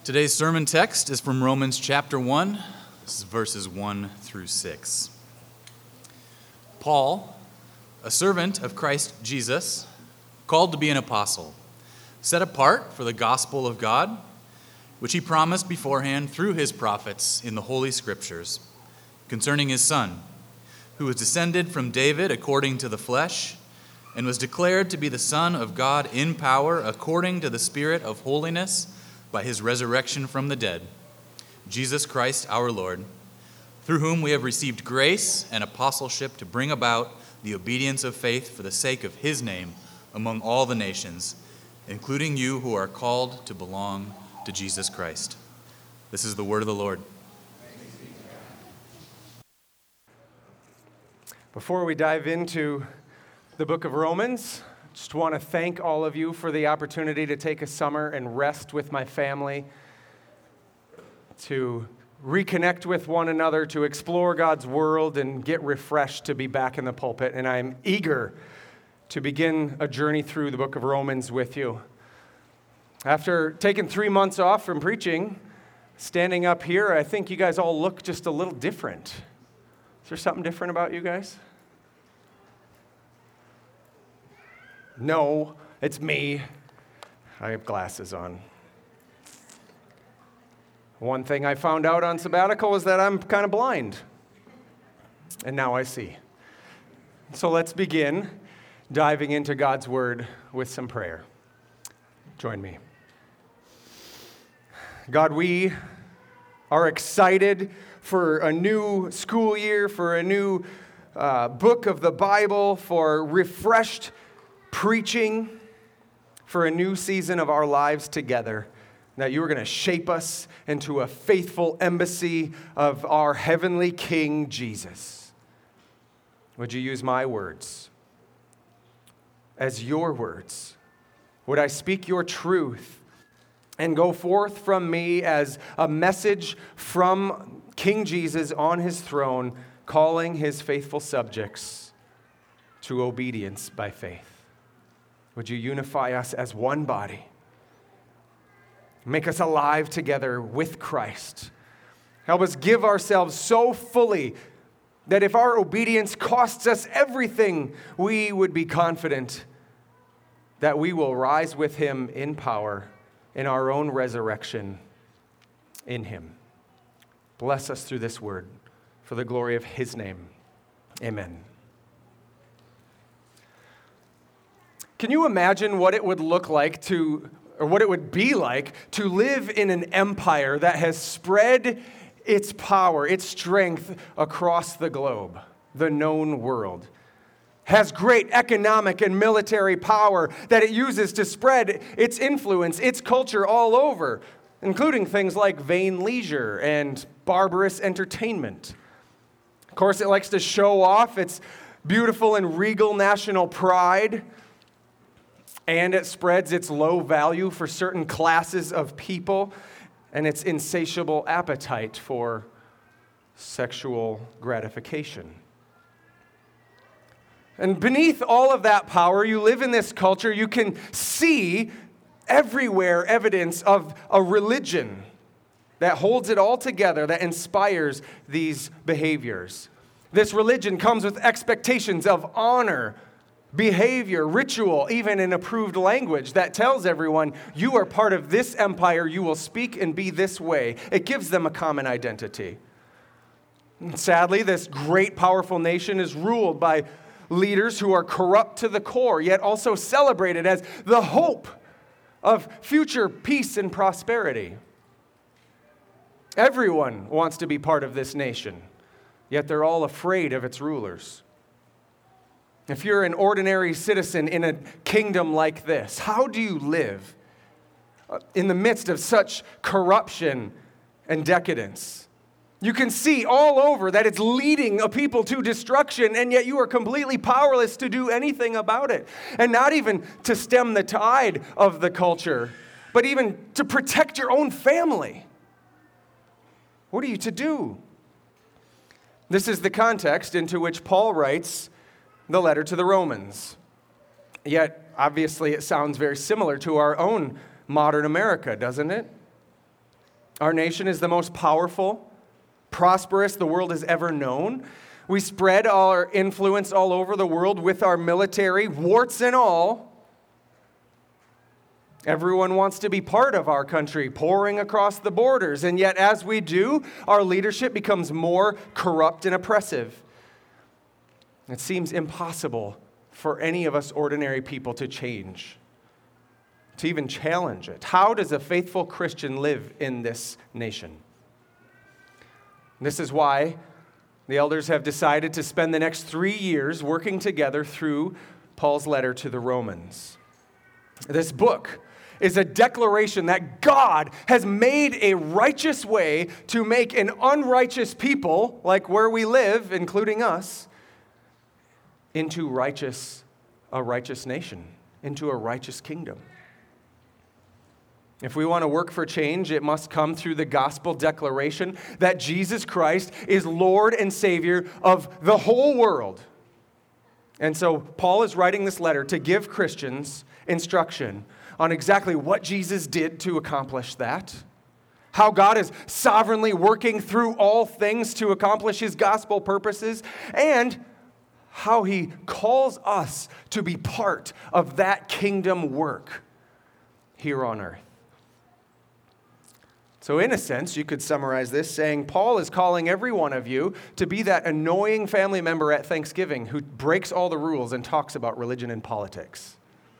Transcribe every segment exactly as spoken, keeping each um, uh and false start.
Today's sermon text is from Romans chapter one. This is verses one through six. Paul, a servant of Christ Jesus, called to be an apostle, set apart for the gospel of God, which he promised beforehand through his prophets in the Holy Scriptures, concerning his Son, who was descended from David according to the flesh, and was declared to be the Son of God in power according to the Spirit of holiness, by his resurrection from the dead, Jesus Christ our Lord, through whom we have received grace and apostleship to bring about the obedience of faith for the sake of his name among all the nations, including you who are called to belong to Jesus Christ. This is the word of the Lord. Before we dive into the book of Romans, just want to thank all of you for the opportunity to take a summer and rest with my family, to reconnect with one another, to explore God's world and get refreshed to be back in the pulpit. And I'm eager to begin a journey through the book of Romans with you. After taking three months off from preaching, standing up here, I think you guys all look just a little different. Is there something different about you guys? No, it's me. I have glasses on. One thing I found out on sabbatical is that I'm kind of blind. And now I see. So let's begin diving into God's word with some prayer. Join me. God, we are excited for a new school year, for a new uh, book of the Bible, for refreshed preaching, for a new season of our lives together, that you are going to shape us into a faithful embassy of our heavenly King, Jesus. Would you use my words as your words? Would I speak your truth and go forth from me as a message from King Jesus on his throne, calling his faithful subjects to obedience by faith? Would you unify us as one body? Make us alive together with Christ. Help us give ourselves so fully that if our obedience costs us everything, we would be confident that we will rise with him in power in our own resurrection in him. Bless us through this word for the glory of his name. Amen. Can you imagine what it would look like to, or what it would be like to live in an empire that has spread its power, its strength across the globe, the known world? Has great economic and military power that it uses to spread its influence, its culture all over, including things like vain leisure and barbarous entertainment. Of course, it likes to show off its beautiful and regal national pride, and it spreads its low value for certain classes of people and its insatiable appetite for sexual gratification. And beneath all of that power, you live in this culture, you can see everywhere evidence of a religion that holds it all together, that inspires these behaviors. This religion comes with expectations of honor, behavior, ritual, even an approved language that tells everyone, you are part of this empire, you will speak and be this way. It gives them a common identity. And sadly, this great, powerful nation is ruled by leaders who are corrupt to the core, yet also celebrated as the hope of future peace and prosperity. Everyone wants to be part of this nation, yet they're all afraid of its rulers. If you're an ordinary citizen in a kingdom like this, how do you live in the midst of such corruption and decadence? You can see all over that it's leading a people to destruction, and yet you are completely powerless to do anything about it. And not even to stem the tide of the culture, but even to protect your own family. What are you to do? This is the context into which Paul writes the letter to the Romans. Yet, obviously, it sounds very similar to our own modern America, doesn't it? Our nation is the most powerful, prosperous the world has ever known. We spread our influence all over the world with our military, warts and all. Everyone wants to be part of our country, pouring across the borders. And yet, as we do, our leadership becomes more corrupt and oppressive. It seems impossible for any of us ordinary people to change, to even challenge it. How does a faithful Christian live in this nation? This is why the elders have decided to spend the next three years working together through Paul's letter to the Romans. This book is a declaration that God has made a righteous way to make an unrighteous people, like where we live, including us, into righteous, a righteous nation, into a righteous kingdom. If we want to work for change, it must come through the gospel declaration that Jesus Christ is Lord and Savior of the whole world. And so Paul is writing this letter to give Christians instruction on exactly what Jesus did to accomplish that, how God is sovereignly working through all things to accomplish his gospel purposes, and how he calls us to be part of that kingdom work here on earth. So in a sense, you could summarize this saying, Paul is calling every one of you to be that annoying family member at Thanksgiving who breaks all the rules and talks about religion and politics.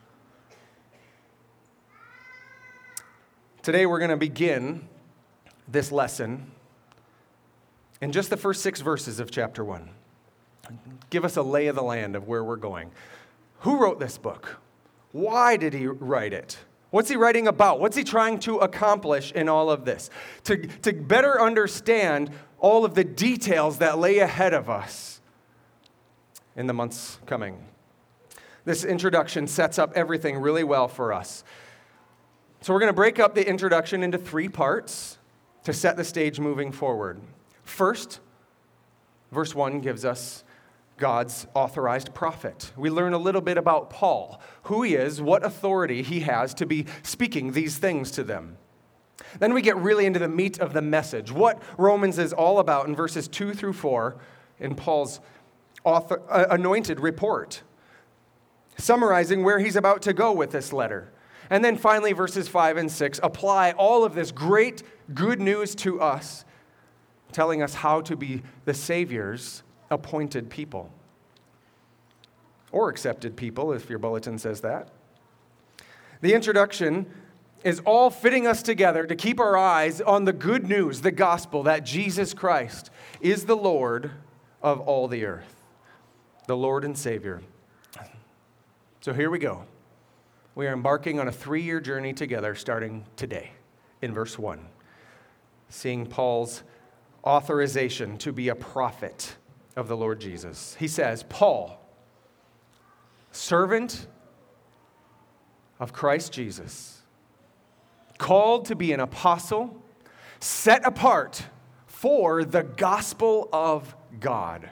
Today we're going to begin this lesson in just the first six verses of chapter one. Give us a lay of the land of where we're going. Who wrote this book? Why did he write it? What's he writing about? What's he trying to accomplish in all of this? To, to better understand all of the details that lay ahead of us in the months coming. This introduction sets up everything really well for us. So we're going to break up the introduction into three parts to set the stage moving forward. First, verse one gives us God's authorized prophet. We learn a little bit about Paul, who he is, what authority he has to be speaking these things to them. Then we get really into the meat of the message, what Romans is all about in verses two through four in Paul's author, uh, anointed report, summarizing where he's about to go with this letter. And then finally, verses five and six apply all of this great good news to us, telling us how to be the Savior's appointed people, or accepted people, if your bulletin says that. The introduction is all fitting us together to keep our eyes on the good news, the gospel, that Jesus Christ is the Lord of all the earth, the Lord and Savior. So here we go. We are embarking on a three-year journey together starting today in verse one, seeing Paul's authorization to be a prophet of the Lord Jesus. He says, Paul, servant of Christ Jesus, called to be an apostle, set apart for the gospel of God.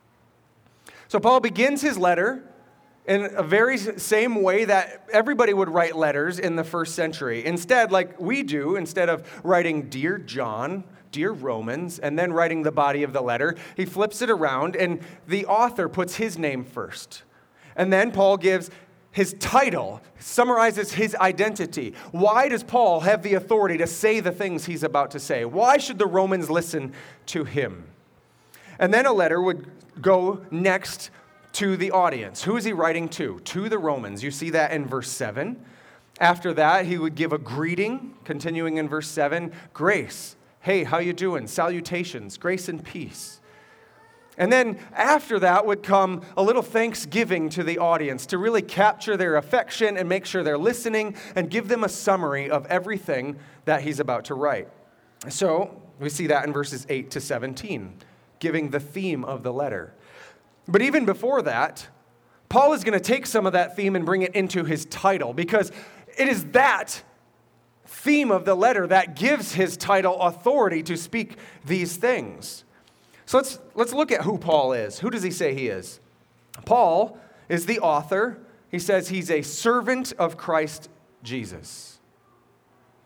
So Paul begins his letter in a very same way that everybody would write letters in the first century. Instead, like we do, instead of writing Dear John, Dear Romans, and then writing the body of the letter, he flips it around and the author puts his name first. And then Paul gives his title, summarizes his identity. Why does Paul have the authority to say the things he's about to say? Why should the Romans listen to him? And then a letter would go next to the audience. Who is he writing to? To the Romans. You see that in verse seven. After that, he would give a greeting, continuing in verse seven, grace. Hey, how you doing? Salutations, grace and peace. And then after that would come a little thanksgiving to the audience to really capture their affection and make sure they're listening and give them a summary of everything that he's about to write. So we see that in verses eight to seventeen, giving the theme of the letter. But even before that, Paul is going to take some of that theme and bring it into his title, because it is that theme of the letter that gives his title authority to speak these things. So let's let's look at who Paul is. Who does he say he is? Paul is the author. He says he's a servant of Christ Jesus.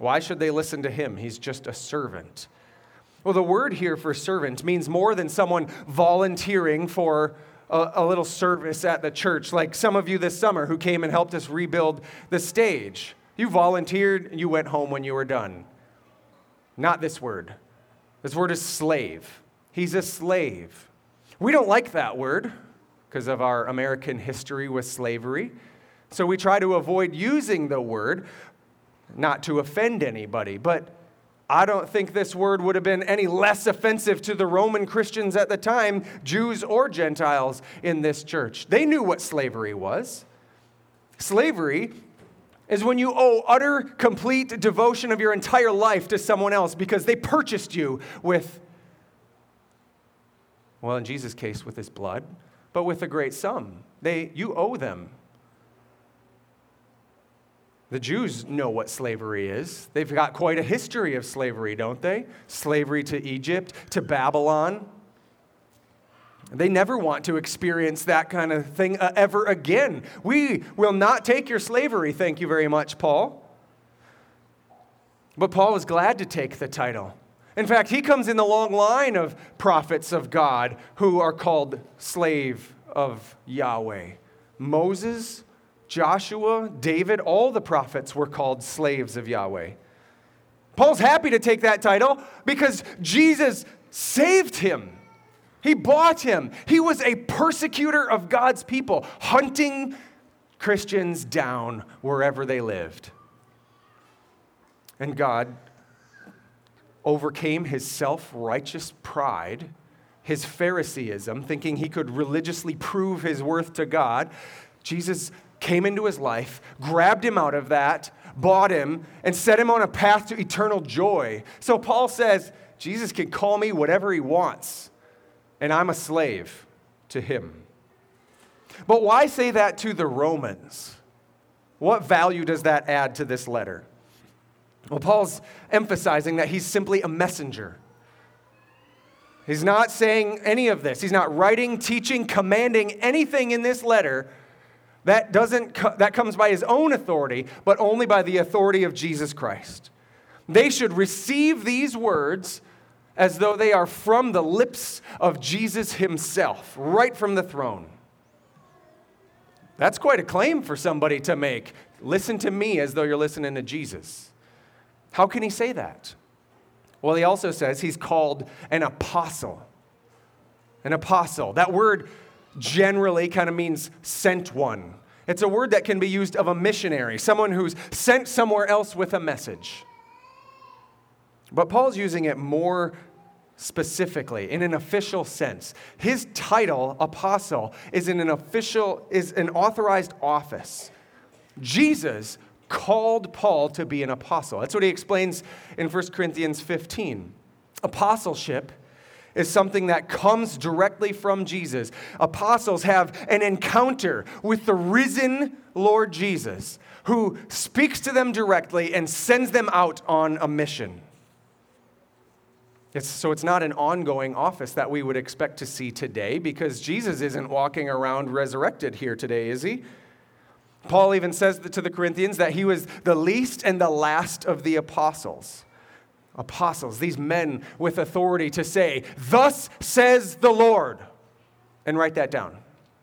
Why should they listen to him? He's just a servant. Well, the word here for servant means more than someone volunteering for a, a little service at the church, like some of you this summer who came and helped us rebuild the stage. You volunteered and you went home when you were done. Not this word. This word is slave. He's a slave. We don't like that word because of our American history with slavery. So we try to avoid using the word, not to offend anybody. But I don't think this word would have been any less offensive to the Roman Christians at the time, Jews or Gentiles in this church. They knew what slavery was. Slavery is when you owe utter, complete devotion of your entire life to someone else because they purchased you with, well, in Jesus' case, with his blood, but with a great sum. They, you owe them. The Jews know what slavery is. They've got quite a history of slavery, don't they? Slavery to Egypt, to Babylon. They never want to experience that kind of thing uh, ever again. We will not take your slavery, thank you very much, Paul. But Paul is glad to take the title. In fact, he comes in the long line of prophets of God who are called slave of Yahweh. Moses, Joshua, David, all the prophets were called slaves of Yahweh. Paul's happy to take that title because Jesus saved him. He bought him. He was a persecutor of God's people, hunting Christians down wherever they lived. And God overcame his self-righteous pride, his Phariseeism, thinking he could religiously prove his worth to God. Jesus came into his life, grabbed him out of that, bought him, and set him on a path to eternal joy. So Paul says, Jesus can call me whatever he wants, and I'm a slave to him. But why say that to the Romans? What value does that add to this letter? Well, Paul's emphasizing that he's simply a messenger. He's not saying any of this. He's not writing, teaching, commanding anything in this letter that doesn't co- that comes by his own authority, but only by the authority of Jesus Christ. They should receive these words as though they are from the lips of Jesus himself, right from the throne. That's quite a claim for somebody to make. Listen to me as though you're listening to Jesus. How can he say that? Well, he also says he's called an apostle. An apostle. That word generally kind of means sent one. It's a word that can be used of a missionary, someone who's sent somewhere else with a message. But Paul's using it more specifically, in an official sense. His title, apostle, is in an official, is an authorized office. Jesus called Paul to be an apostle. That's what he explains in First Corinthians fifteen. Apostleship is something that comes directly from Jesus. Apostles have an encounter with the risen Lord Jesus, who speaks to them directly and sends them out on a mission. It's, so it's not an ongoing office that we would expect to see today, because Jesus isn't walking around resurrected here today, is he? Paul even says to the Corinthians that he was the least and the last of the apostles. Apostles, these men with authority to say, "Thus says the Lord," and write that down.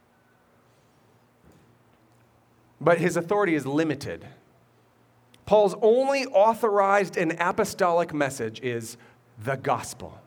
But his authority is limited. Paul's only authorized and apostolic message is the gospel.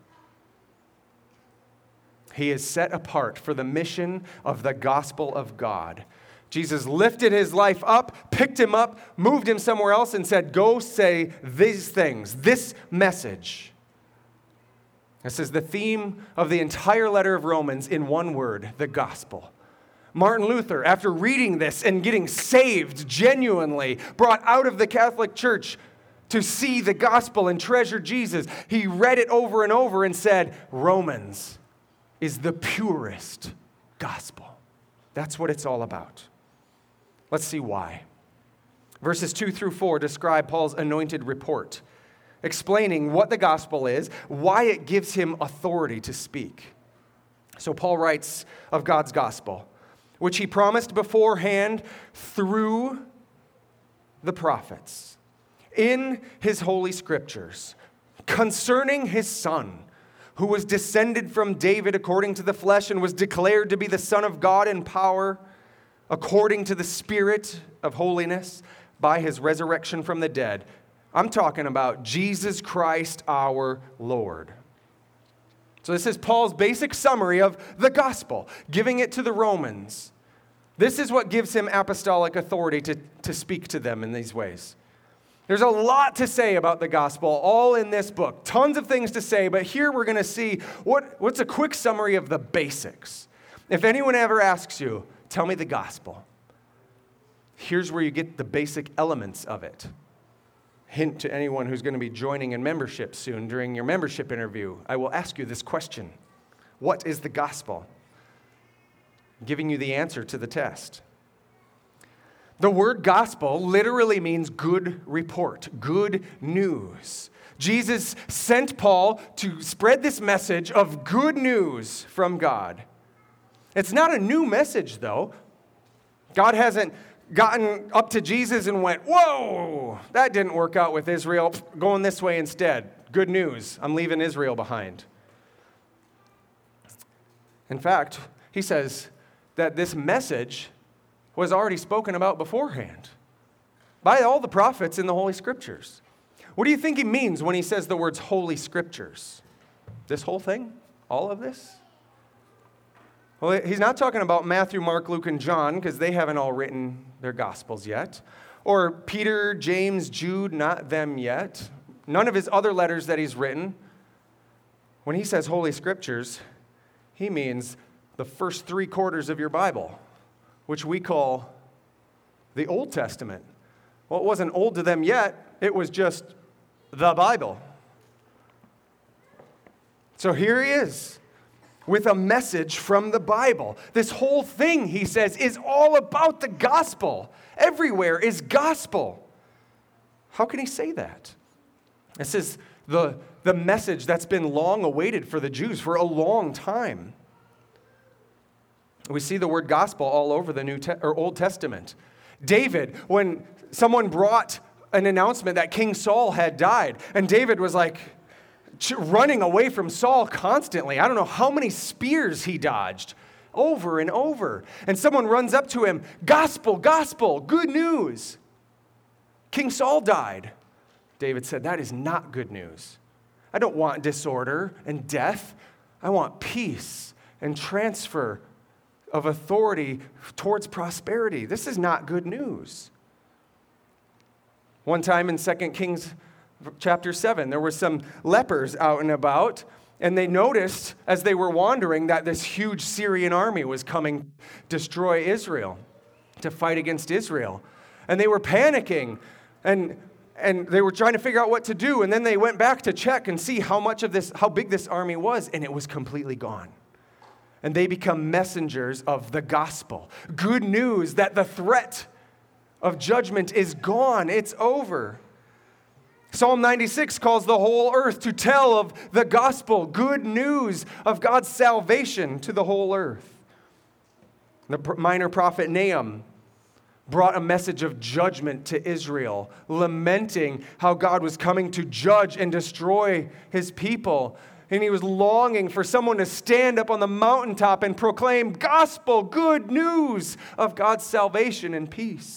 He is set apart for the mission of the gospel of God. Jesus lifted his life up, picked him up, moved him somewhere else, and said, "Go say these things, this message." This is the theme of the entire letter of Romans in one word: the gospel. Martin Luther, after reading this and getting saved genuinely, brought out of the Catholic Church to see the gospel and treasure Jesus, he read it over and over and said, Romans is the purest gospel. That's what it's all about. Let's see why. Verses two through four describe Paul's anointed report, explaining what the gospel is, why it gives him authority to speak. So Paul writes of God's gospel, which he promised beforehand through the prophets, in his holy scriptures concerning his Son, who was descended from David according to the flesh and was declared to be the Son of God in power, according to the Spirit of holiness, by his resurrection from the dead. I'm talking about Jesus Christ our Lord. So this is Paul's basic summary of the gospel, giving it to the Romans. This is what gives him apostolic authority to, to speak to them in these ways. There's a lot to say about the gospel, all in this book. Tons of things to say, but here we're going to see what, what's a quick summary of the basics. If anyone ever asks you, tell me the gospel, here's where you get the basic elements of it. Hint to anyone who's going to be joining in membership soon during your membership interview. I will ask you this question. What is the gospel? I'm giving you the answer to the test. The word gospel literally means good report, good news. Jesus sent Paul to spread this message of good news from God. It's not a new message, though. God hasn't gotten up to Jesus and went, whoa, that didn't work out with Israel. Going this way instead. Good news. I'm leaving Israel behind. In fact, he says that this message was already spoken about beforehand by all the prophets in the Holy Scriptures. What do you think he means when he says the words Holy Scriptures? This whole thing? All of this? Well, he's not talking about Matthew, Mark, Luke, and John, because they haven't all written their Gospels yet. Or Peter, James, Jude, not them yet. None of his other letters that he's written. When he says Holy Scriptures, he means the first three quarters of your Bible, which we call the Old Testament. Well, it wasn't old to them yet. It was just the Bible. So here he is, with a message from the Bible. This whole thing, he says, is all about the gospel. Everywhere is gospel. How can he say that? This is the, the message that's been long awaited for the Jews for a long time. We see the word gospel all over the New Te- or Old Testament. David, when someone brought an announcement that King Saul had died, and David was like, running away from Saul constantly. I don't know how many spears he dodged over and over. And someone runs up to him, gospel, gospel, good news. King Saul died. David said, that is not good news. I don't want disorder and death. I want peace and transfer of authority towards prosperity. This is not good news. One time in Second Kings chapter seven, there were some lepers out and about, and they noticed as they were wandering that this huge Syrian army was coming to destroy Israel, to fight against Israel. And they were panicking, and and they were trying to figure out what to do, and then they went back to check and see how much of this, how big this army was, and it was completely gone. And they become messengers of the gospel. Good news that the threat of judgment is gone. It's over. Psalm ninety-six calls the whole earth to tell of the gospel, good news of God's salvation to the whole earth. The minor prophet Nahum brought a message of judgment to Israel, lamenting how God was coming to judge and destroy his people. And he was longing for someone to stand up on the mountaintop and proclaim gospel, good news of God's salvation and peace.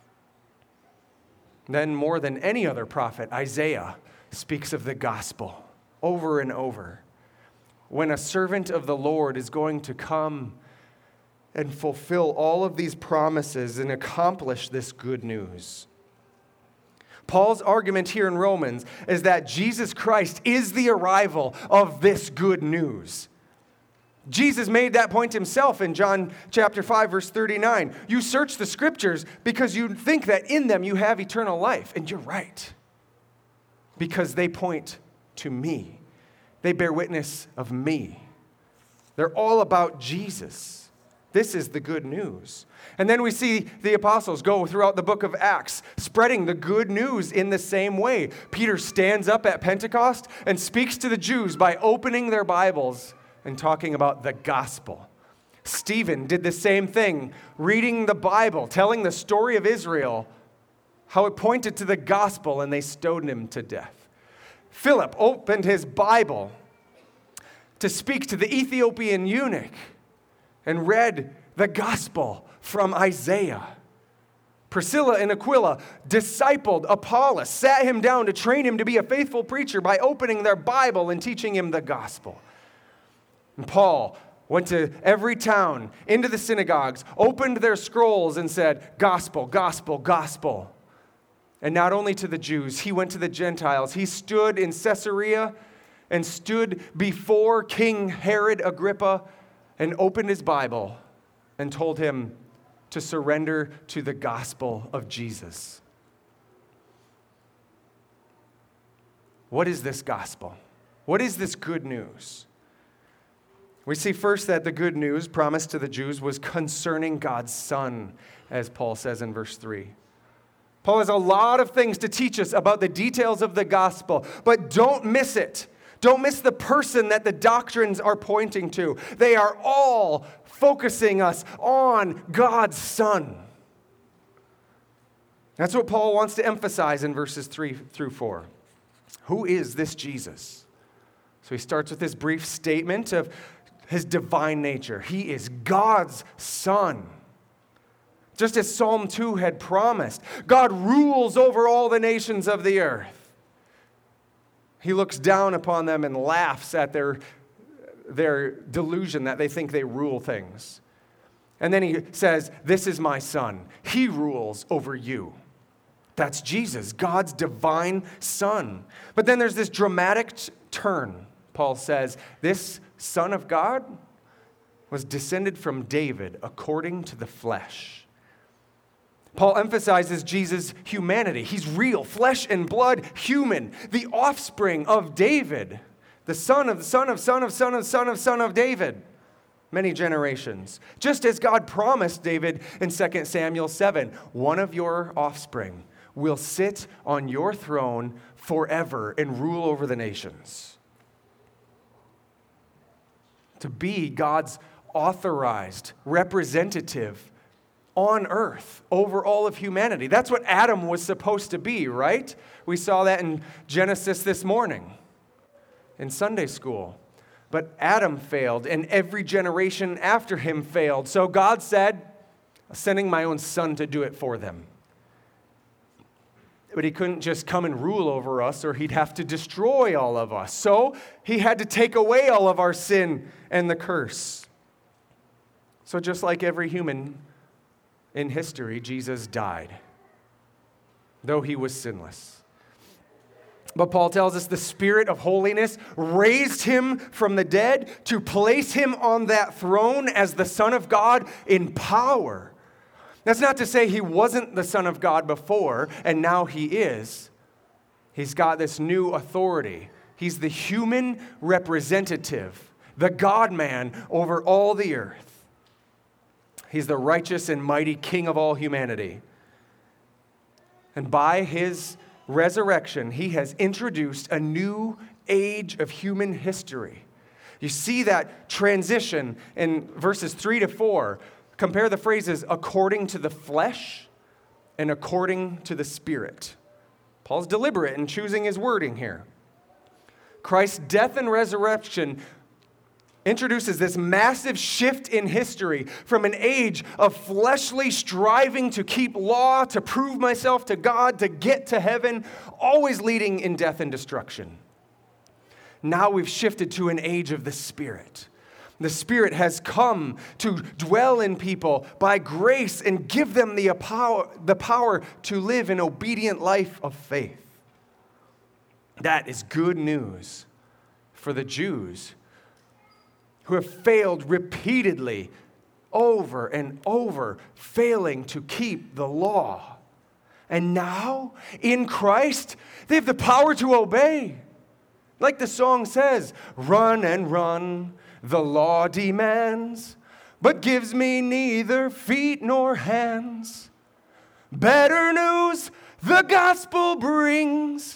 Then, more than any other prophet, Isaiah speaks of the gospel over and over. When a servant of the Lord is going to come and fulfill all of these promises and accomplish this good news. Paul's argument here in Romans is that Jesus Christ is the arrival of this good news. Jesus made that point himself in John chapter five, verse thirty-nine. You search the scriptures because you think that in them you have eternal life. And you're right. Because they point to me. They bear witness of me. They're all about Jesus. This is the good news. And then we see the apostles go throughout the book of Acts, spreading the good news in the same way. Peter stands up at Pentecost and speaks to the Jews by opening their Bibles and talking about the gospel. Stephen did the same thing, reading the Bible, telling the story of Israel, how it pointed to the gospel, and they stoned him to death. Philip opened his Bible to speak to the Ethiopian eunuch and read the gospel from Isaiah. Priscilla and Aquila discipled Apollos, sat him down to train him to be a faithful preacher by opening their Bible and teaching him the gospel. And Paul went to every town, into the synagogues, opened their scrolls and said, gospel, gospel, gospel. And not only to the Jews, he went to the Gentiles. He stood in Caesarea and stood before King Herod Agrippa and opened his Bible and told him to surrender to the gospel of Jesus. What is this gospel? What is this good news? We see first that the good news promised to the Jews was concerning God's Son, as Paul says in verse three. Paul has a lot of things to teach us about the details of the gospel, but don't miss it. Don't miss the person that the doctrines are pointing to. They are all focusing us on God's Son. That's what Paul wants to emphasize in verses three through four. Who is this Jesus? So he starts with this brief statement of his divine nature. He is God's Son. Just as Psalm two had promised, God rules over all the nations of the earth. He looks down upon them and laughs at their, their delusion that they think they rule things. And then he says, this is my Son. He rules over you. That's Jesus, God's divine Son. But then there's this dramatic t- turn. Paul says, this Son of God was descended from David according to the flesh. Paul emphasizes Jesus' humanity. He's real, flesh and blood, human, the offspring of David, the son of the son of son of son of son of son of David, many generations. Just as God promised David in Second Samuel seven, one of your offspring will sit on your throne forever and rule over the nations. To be God's authorized representative on earth over all of humanity. That's what Adam was supposed to be, right? We saw that in Genesis this morning in Sunday school. But Adam failed, and every generation after him failed. So God said, I'm sending my own Son to do it for them. But he couldn't just come and rule over us, or he'd have to destroy all of us. So he had to take away all of our sin and the curse. So just like every human in history, Jesus died, though he was sinless. But Paul tells us the Spirit of holiness raised him from the dead to place him on that throne as the Son of God in power. That's not to say he wasn't the Son of God before, and now he is. He's got this new authority. He's the human representative, the God-man over all the earth. He's the righteous and mighty King of all humanity. And by his resurrection, he has introduced a new age of human history. You see that transition in verses three to four. Compare the phrases according to the flesh and according to the Spirit. Paul's deliberate in choosing his wording here. Christ's death and resurrection introduces this massive shift in history from an age of fleshly striving to keep law, to prove myself to God, to get to heaven, always leading in death and destruction. Now we've shifted to an age of the Spirit. The Spirit has come to dwell in people by grace and give them the power, the power to live an obedient life of faith. That is good news for the Jews who have failed repeatedly, over and over, failing to keep the law. And now, in Christ, they have the power to obey. Like the song says, run and run, the law demands, but gives me neither feet nor hands. Better news the gospel brings.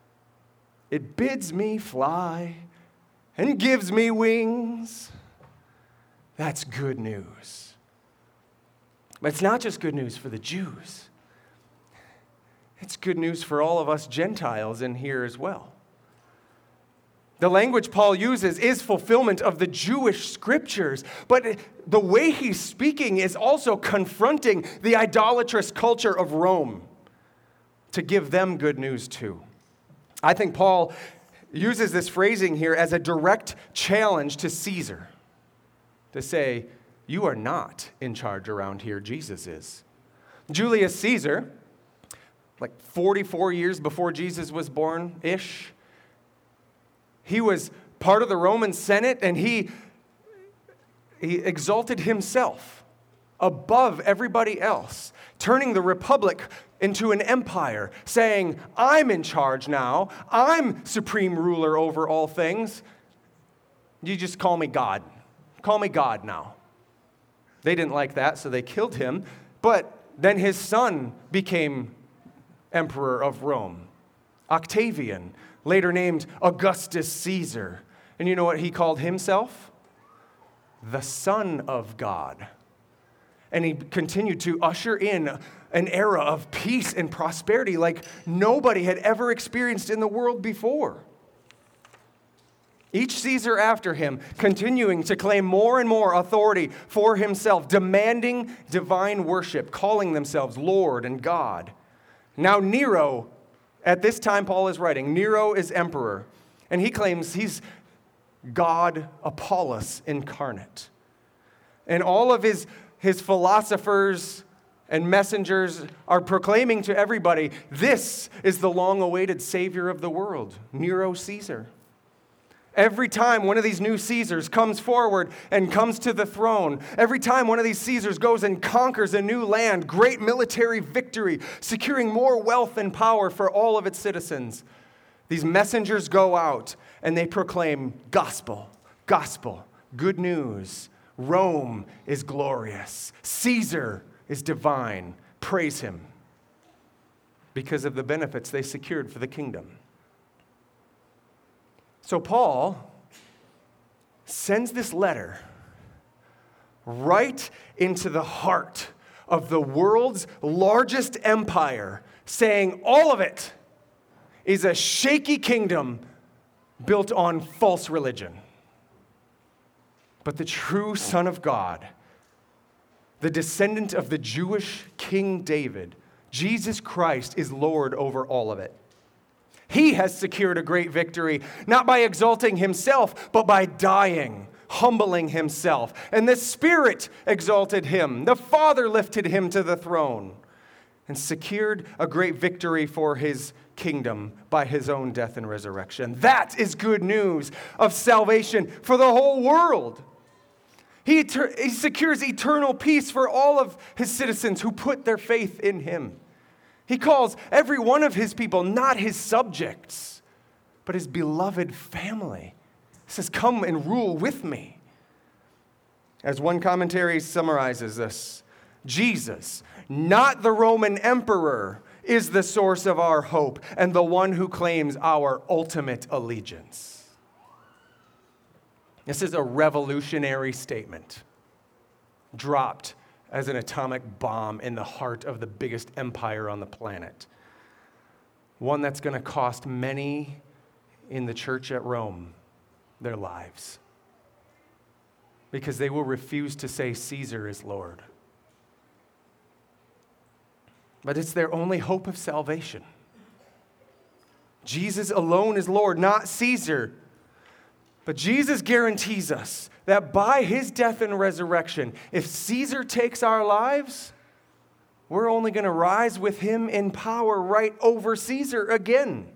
It bids me fly and gives me wings. That's good news. But it's not just good news for the Jews. It's good news for all of us Gentiles in here as well. The language Paul uses is fulfillment of the Jewish scriptures, but the way he's speaking is also confronting the idolatrous culture of Rome to give them good news too. I think Paul uses this phrasing here as a direct challenge to Caesar to say, you are not in charge around here, Jesus is. Julius Caesar, like forty-four years before Jesus was born-ish, he was part of the Roman Senate, and he, he exalted himself above everybody else, turning the republic into an empire, saying, I'm in charge now. I'm supreme ruler over all things. You just call me God. Call me God now. They didn't like that, so they killed him. But then his son became emperor of Rome, Octavian, later named Augustus Caesar. And you know what he called himself? The Son of God. And he continued to usher in an era of peace and prosperity like nobody had ever experienced in the world before. Each Caesar after him, continuing to claim more and more authority for himself, demanding divine worship, calling themselves Lord and God. Now Nero, at this time Paul is writing, Nero is emperor, and he claims he's God Apollos incarnate. And all of his, his philosophers and messengers are proclaiming to everybody, this is the long-awaited Savior of the world, Nero Caesar. Every time one of these new Caesars comes forward and comes to the throne, every time one of these Caesars goes and conquers a new land, great military victory, securing more wealth and power for all of its citizens, these messengers go out and they proclaim gospel, gospel, good news. Rome is glorious. Caesar is divine. Praise him because of the benefits they secured for the kingdom. So Paul sends this letter right into the heart of the world's largest empire, saying all of it is a shaky kingdom built on false religion. But the true Son of God, the descendant of the Jewish King David, Jesus Christ, is Lord over all of it. He has secured a great victory, not by exalting himself, but by dying, humbling himself. And the Spirit exalted him. The Father lifted him to the throne and secured a great victory for his kingdom by his own death and resurrection. That is good news of salvation for the whole world. He, eter- he secures eternal peace for all of his citizens who put their faith in him. He calls every one of his people not his subjects, but his beloved family. He says, come and rule with me. As one commentary summarizes this, Jesus, not the Roman emperor, is the source of our hope and the one who claims our ultimate allegiance. This is a revolutionary statement dropped as an atomic bomb in the heart of the biggest empire on the planet. One that's going to cost many in the church at Rome their lives, because they will refuse to say Caesar is Lord. But it's their only hope of salvation. Jesus alone is Lord, not Caesar. But Jesus guarantees us that by his death and resurrection, if Caesar takes our lives, we're only going to rise with him in power right over Caesar again.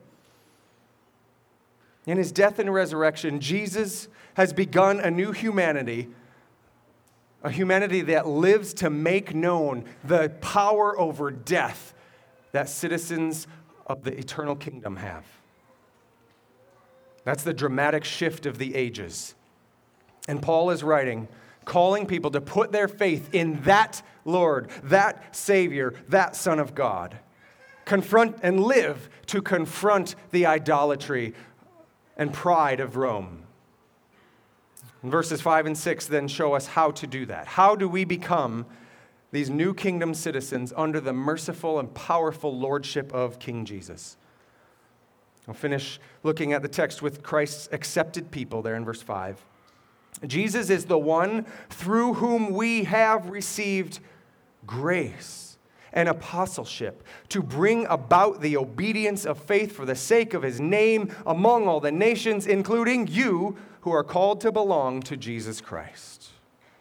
In his death and resurrection, Jesus has begun a new humanity, a humanity that lives to make known the power over death that citizens of the eternal kingdom have. That's the dramatic shift of the ages. And Paul is writing, calling people to put their faith in that Lord, that Savior, that Son of God. Confront and live to confront the idolatry and pride of Rome. And verses five and six then show us how to do that. How do we become these new kingdom citizens under the merciful and powerful lordship of King Jesus. I'll finish looking at the text with Christ's accepted people there in verse five. Jesus is the one through whom we have received grace and apostleship to bring about the obedience of faith for the sake of his name among all the nations, including you who are called to belong to Jesus Christ.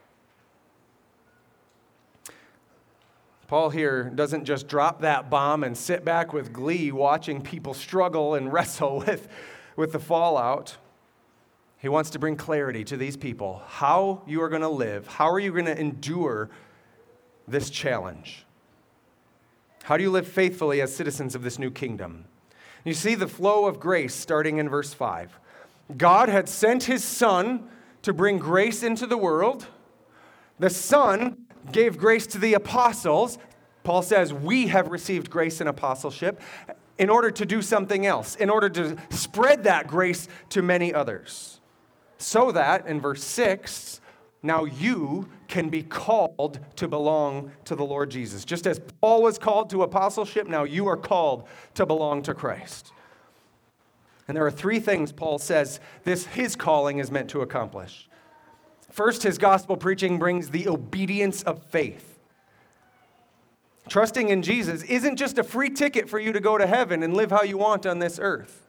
Paul here doesn't just drop that bomb and sit back with glee watching people struggle and wrestle with, with the fallout. He wants to bring clarity to these people, how you are going to live, how are you going to endure this challenge? How do you live faithfully as citizens of this new kingdom? You see the flow of grace starting in verse five. God had sent his Son to bring grace into the world. The Son gave grace to the apostles. Paul says we have received grace and apostleship in order to do something else, in order to spread that grace to many others. So that, in verse six, now you can be called to belong to the Lord Jesus. Just as Paul was called to apostleship, now you are called to belong to Christ. And there are three things Paul says this his calling is meant to accomplish. First, his gospel preaching brings the obedience of faith. Trusting in Jesus isn't just a free ticket for you to go to heaven and live how you want on this earth.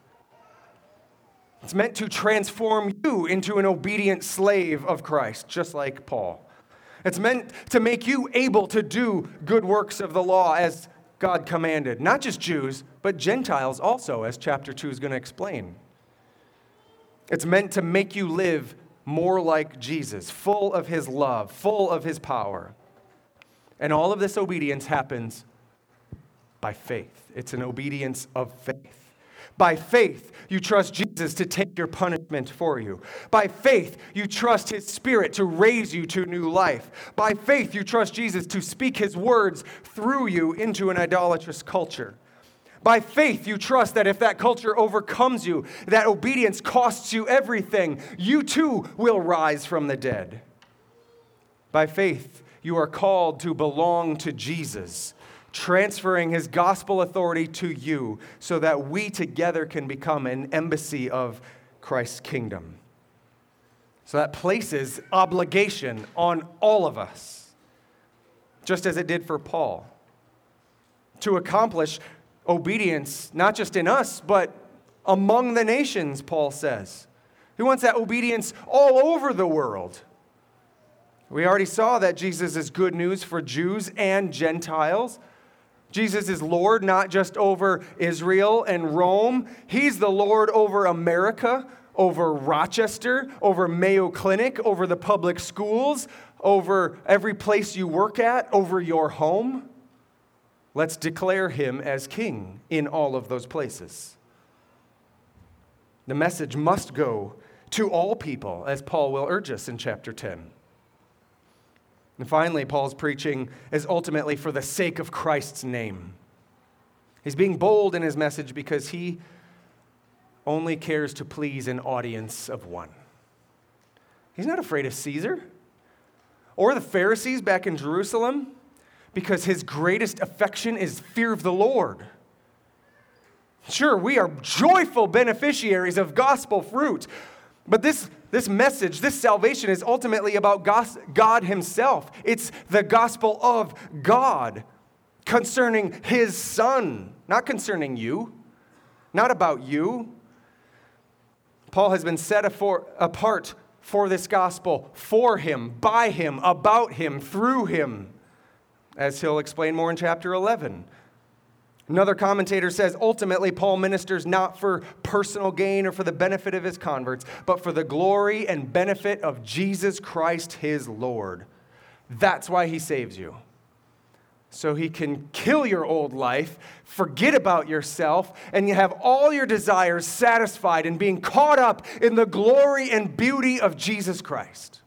It's meant to transform you into an obedient slave of Christ, just like Paul. It's meant to make you able to do good works of the law as God commanded. Not just Jews, but Gentiles also, as chapter two is going to explain. It's meant to make you live more like Jesus, full of his love, full of his power. And all of this obedience happens by faith. It's an obedience of faith. By faith, you trust Jesus to take your punishment for you. By faith, you trust his Spirit to raise you to new life. By faith, you trust Jesus to speak his words through you into an idolatrous culture. By faith, you trust that if that culture overcomes you, that obedience costs you everything, you too will rise from the dead. By faith, you are called to belong to Jesus, transferring his gospel authority to you so that we together can become an embassy of Christ's kingdom. So that places obligation on all of us, just as it did for Paul, to accomplish obedience, not just in us, but among the nations, Paul says. He wants that obedience all over the world. We already saw that Jesus is good news for Jews and Gentiles. Jesus is Lord not just over Israel and Rome. He's the Lord over America, over Rochester, over Mayo Clinic, over the public schools, over every place you work at, over your home. Let's declare him as king in all of those places. The message must go to all people, as Paul will urge us in chapter ten. And finally, Paul's preaching is ultimately for the sake of Christ's name. He's being bold in his message because he only cares to please an audience of one. He's not afraid of Caesar or the Pharisees back in Jerusalem because his greatest affection is fear of the Lord. Sure, we are joyful beneficiaries of gospel fruit, but this This message, this salvation is ultimately about God himself. It's the gospel of God concerning his Son, not concerning you, not about you. Paul has been set apart for this gospel, for him, by him, about him, through him, as he'll explain more in chapter eleven. Another commentator says, ultimately, Paul ministers not for personal gain or for the benefit of his converts, but for the glory and benefit of Jesus Christ, his Lord. That's why he saves you. So he can kill your old life, forget about yourself, and you have all your desires satisfied in being caught up in the glory and beauty of Jesus Christ.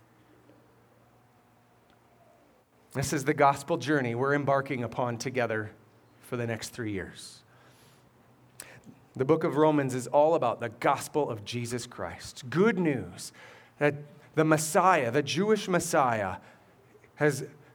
This is the gospel journey we're embarking upon together for the next three years. The book of Romans is all about the gospel of Jesus Christ. Good news that the Messiah, the Jewish Messiah, has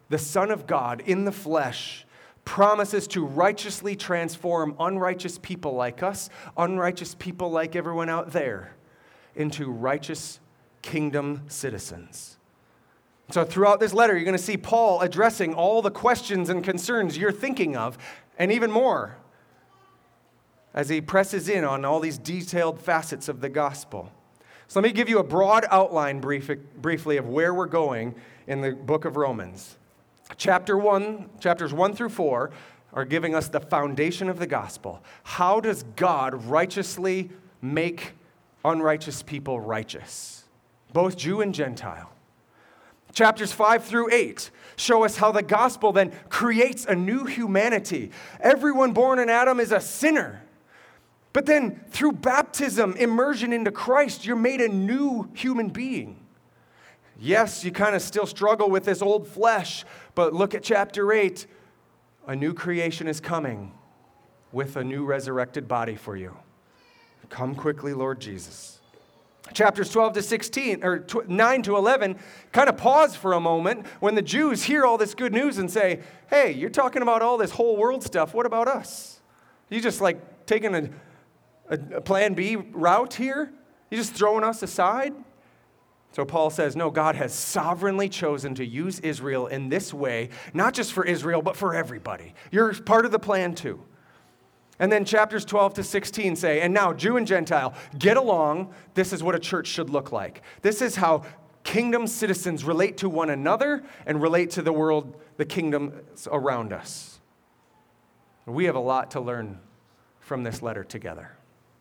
the Son of God in the flesh, promises to righteously transform unrighteous people like us, unrighteous people like everyone out there, into righteous kingdom citizens. So throughout this letter, you're going to see Paul addressing all the questions and concerns you're thinking of, and even more, as he presses in on all these detailed facets of the gospel. So let me give you a broad outline brief, briefly of where we're going in the book of Romans. Chapter one, chapters one through four are giving us the foundation of the gospel. How does God righteously make unrighteous people righteous? Both Jew and Gentile. Chapters five through eight show us how the gospel then creates a new humanity. Everyone born in Adam is a sinner. But then through baptism, immersion into Christ, you're made a new human being. Yes, you kind of still struggle with this old flesh, but look at chapter eight. A new creation is coming with a new resurrected body for you. Come quickly, Lord Jesus. Chapters twelve to sixteen, or nine to eleven, kind of pause for a moment when the Jews hear all this good news and say, hey, you're talking about all this whole world stuff. What about us? You just like taking a, a, a plan B route here? You just throwing us aside? So Paul says, no, God has sovereignly chosen to use Israel in this way, not just for Israel, but for everybody. You're part of the plan too. And then chapters twelve to sixteen say, and now Jew and Gentile, get along. This is what a church should look like. This is how kingdom citizens relate to one another and relate to the world, the kingdoms around us. We have a lot to learn from this letter together.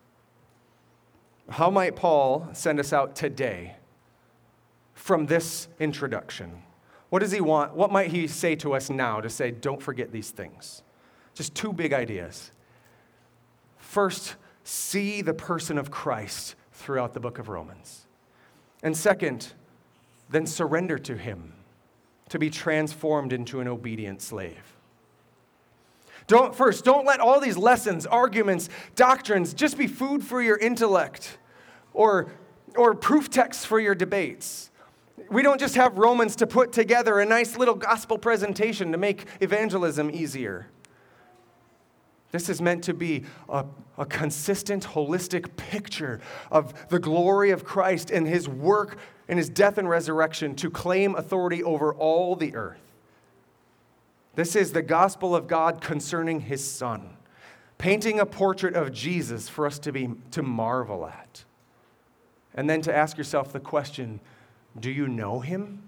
How might Paul send us out today from this introduction? What does he want? What might he say to us now to say, don't forget these things? Just two big ideas. First, see the person of Christ throughout the book of Romans. And second, then surrender to him to be transformed into an obedient slave. Don't, first, don't let all these lessons, arguments, doctrines just be food for your intellect or, or proof texts for your debates. We don't just have Romans to put together a nice little gospel presentation to make evangelism easier. This is meant to be a, a consistent, holistic picture of the glory of Christ and his work and his death and resurrection to claim authority over all the earth. This is the gospel of God concerning his Son, painting a portrait of Jesus for us to be to marvel at. And then to ask yourself the question, do you know him?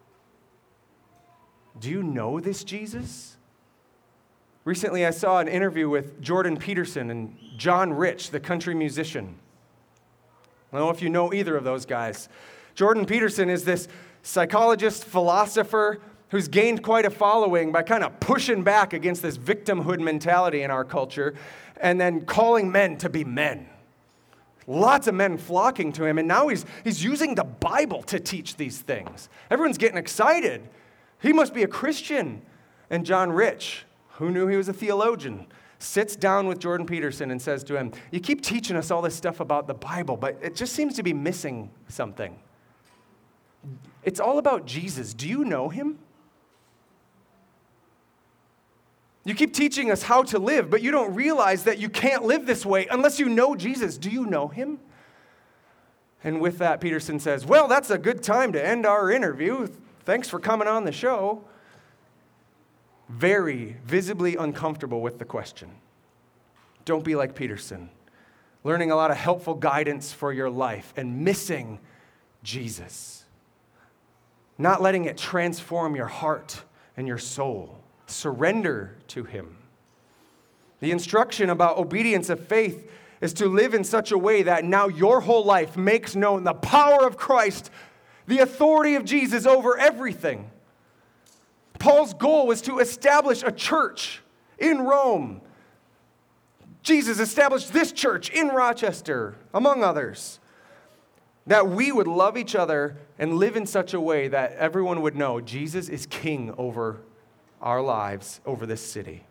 Do you know this Jesus? Recently, I saw an interview with Jordan Peterson and John Rich, the country musician. I don't know if you know either of those guys. Jordan Peterson is this psychologist, philosopher, who's gained quite a following by kind of pushing back against this victimhood mentality in our culture and then calling men to be men. Lots of men flocking to him, and now he's, he's using the Bible to teach these things. Everyone's getting excited. He must be a Christian. And John Rich, who knew he was a theologian, sits down with Jordan Peterson and says to him, you keep teaching us all this stuff about the Bible, but it just seems to be missing something. It's all about Jesus. Do you know him? You keep teaching us how to live, but you don't realize that you can't live this way unless you know Jesus. Do you know him? And with that, Peterson says, well, that's a good time to end our interview. Thanks for coming on the show. Very visibly uncomfortable with the question. Don't be like Peterson, learning a lot of helpful guidance for your life and missing Jesus. Not letting it transform your heart and your soul. Surrender to him. The instruction about obedience of faith is to live in such a way that now your whole life makes known the power of Christ, the authority of Jesus over everything. Paul's goal was to establish a church in Rome. Jesus established this church in Rochester, among others, that we would love each other and live in such a way that everyone would know Jesus is king over our lives, over this city.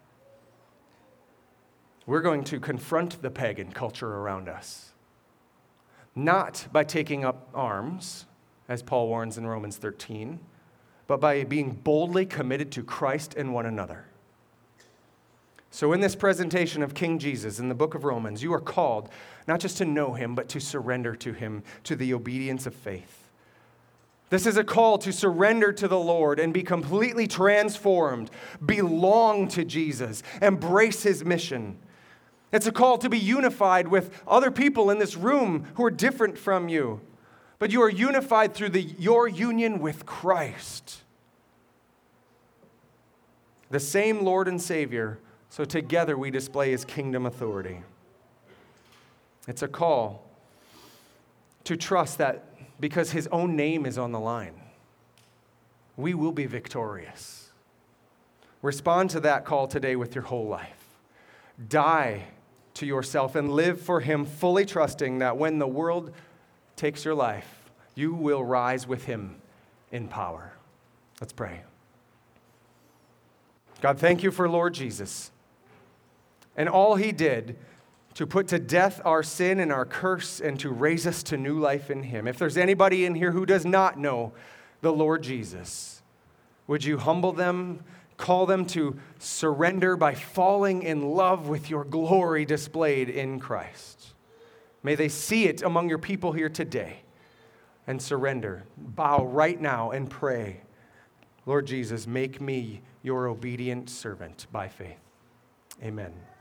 We're going to confront the pagan culture around us, not by taking up arms, as Paul warns in Romans thirteen, but by being boldly committed to Christ and one another. So in this presentation of King Jesus in the book of Romans, you are called not just to know him, but to surrender to him, to the obedience of faith. This is a call to surrender to the Lord and be completely transformed, belong to Jesus, embrace his mission. It's a call to be unified with other people in this room who are different from you, but you are unified through the, your union with Christ, the same Lord and Savior. So together we display his kingdom authority. It's a call to trust that because his own name is on the line, we will be victorious. Respond to that call today with your whole life. Die to yourself and live for him, fully trusting that when the world takes your life, you will rise with him in power. Let's pray. God, thank you for Lord Jesus and all he did to put to death our sin and our curse and to raise us to new life in him. If there's anybody in here who does not know the Lord Jesus, would you humble them, call them to surrender by falling in love with your glory displayed in Christ? May they see it among your people here today and surrender. Bow right now and pray, Lord Jesus, make me your obedient servant by faith. Amen.